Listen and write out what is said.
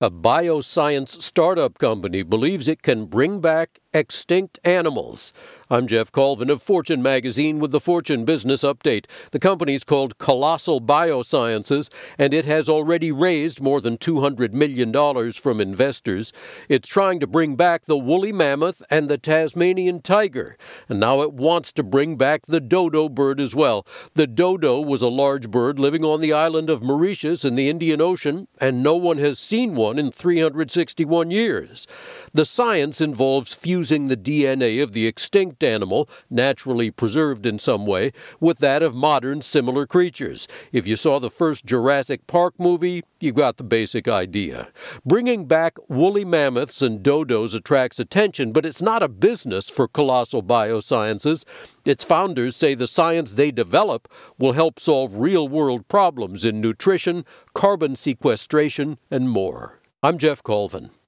A bioscience startup company believes it can bring back extinct animals. I'm Jeff Colvin of Fortune Magazine with the Fortune Business Update. The company's called Colossal Biosciences, and it has already raised more than $200 million from investors. It's trying to bring back the woolly mammoth and the Tasmanian tiger. And now it wants to bring back the dodo bird as well. The dodo was a large bird living on the island of Mauritius in the Indian Ocean, and no one has seen one in 361 years. The science involves fusing the DNA of the extinct animal, naturally preserved in some way, with that of modern similar creatures. If you saw the first Jurassic Park movie, you got the basic idea. Bringing back woolly mammoths and dodos attracts attention, but it's not a business for Colossal Biosciences. Its founders say the science they develop will help solve real-world problems in nutrition, carbon sequestration, and more. I'm Jeff Colvin.